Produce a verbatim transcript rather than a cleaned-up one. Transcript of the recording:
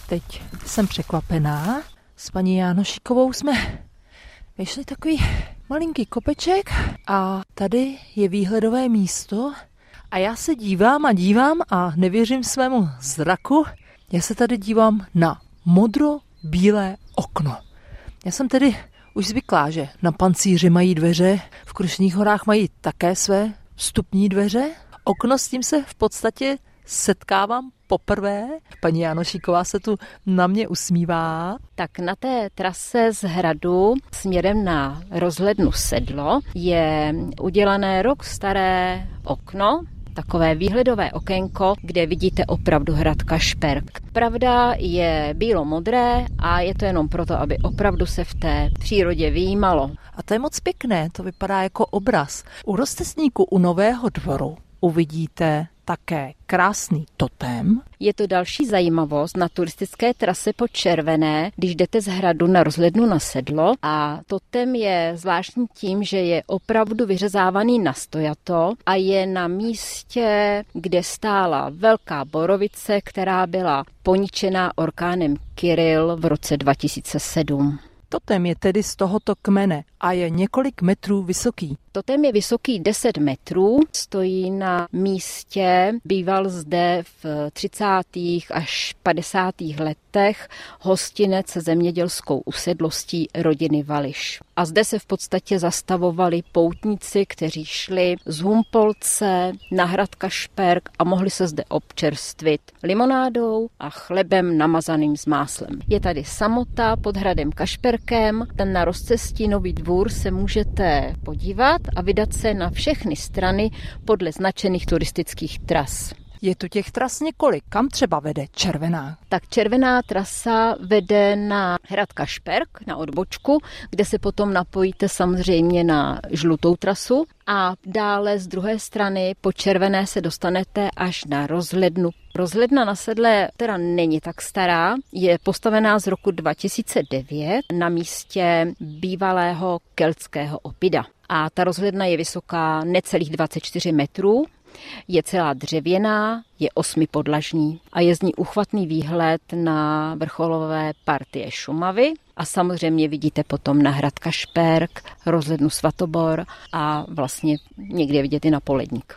teď jsem překvapená. S paní Jánošíkovou jsme vyšli takový malinký kopeček a tady je výhledové místo a já se dívám a dívám a nevěřím svému zraku. Já se tady dívám na modro-bílé okno. Já jsem tedy už zvyklá, že na Pancíři mají dveře, v Krušných horách mají také své vstupní dveře. Okno, s tím se v podstatě setkávám poprvé. Paní Jánošíková se tu na mě usmívá. Tak na té trase z hradu směrem na rozhlednu Sedlo je udělané rok staré okno, takové výhledové okénko, kde vidíte opravdu hrad Kašperk. Pravda je bílo-modré a je to jenom proto, aby opravdu se v té přírodě vyjímalo. A to je moc pěkné, to vypadá jako obraz. U rozcestníku u Nového Dvoru uvidíte také krásný totem. Je to další zajímavost na turistické trase po Červené, když jdete z hradu na rozhlednu na Sedlo, a totem je zvláštní tím, že je opravdu vyřezávaný na stojato a je na místě, kde stála velká borovice, která byla poničená orkánem Kyrill v roce dva tisíce sedm. Totem je tedy z tohoto kmene a je několik metrů vysoký. Totem je vysoký deset metrů, stojí na místě, býval zde v třicátých až padesátých letech hostinec se zemědělskou usedlostí rodiny Vališ. A zde se v podstatě zastavovali poutníci, kteří šli z Humpolce na hrad Kašperk a mohli se zde občerstvit limonádou a chlebem namazaným s máslem. Je tady samota pod hradem Kašperkem, ten na rozcestí Nový Dvůr se můžete podívat a vydat se na všechny strany podle značených turistických tras. Je tu těch tras několik. Kam třeba vede Červená? Tak červená trasa vede na hrad Kašperk, na odbočku, kde se potom napojíte samozřejmě na žlutou trasu a dále z druhé strany po Červené se dostanete až na rozhlednu. Rozhledna na Sedle teda není tak stará, je postavená z roku dva tisíce devět na místě bývalého keltského opida. A ta rozhledna je vysoká necelých dvacet čtyři metrů, je celá dřevěná, je osmipodlažní a je z ní uchvatný výhled na vrcholové partie Šumavy a samozřejmě vidíte potom na hrad Kašperk, rozhlednu Svatobor a vlastně někde vidět i na Poledník.